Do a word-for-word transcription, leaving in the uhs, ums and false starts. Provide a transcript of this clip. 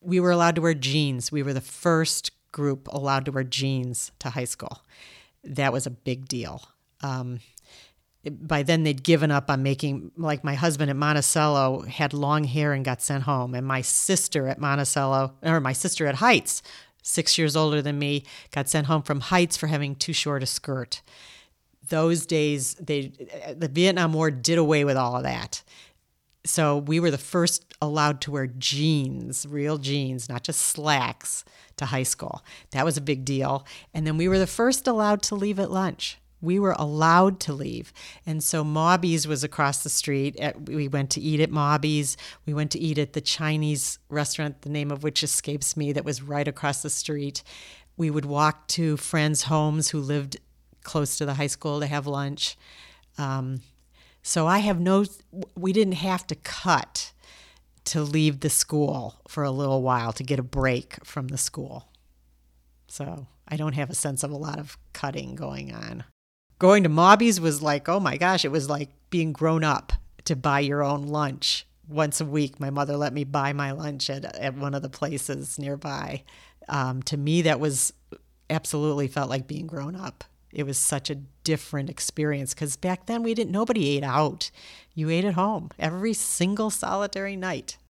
we were allowed to wear jeans. We were the first group allowed to wear jeans to high school. That was a big deal. Um, by then they'd given up on making, like my husband at Monticello had long hair and got sent home. And my sister at Monticello, or my sister at Heights, six years older than me, got sent home from Heights for having too short a skirt. Those days, they the Vietnam War did away with all of that. So we were the first allowed to wear jeans, real jeans, not just slacks, to high school. That was a big deal. And then we were the first allowed to leave at lunch. We were allowed to leave. And so Mauby's was across the street. At, we went to eat at Mauby's. We went to eat at the Chinese restaurant, the name of which escapes me, that was right across the street. We would walk to friends' homes who lived close to the high school to have lunch. Um, so I have no, we didn't have to cut to leave the school for a little while to get a break from the school. So I don't have a sense of a lot of cutting going on. Going to Mauby's was like, oh my gosh, it was like being grown up to buy your own lunch. Once a week, my mother let me buy my lunch at, at one of the places nearby. Um, to me, that was absolutely felt like being grown up. It was such a different experience because back then we didn't, nobody ate out. You ate at home every single solitary night.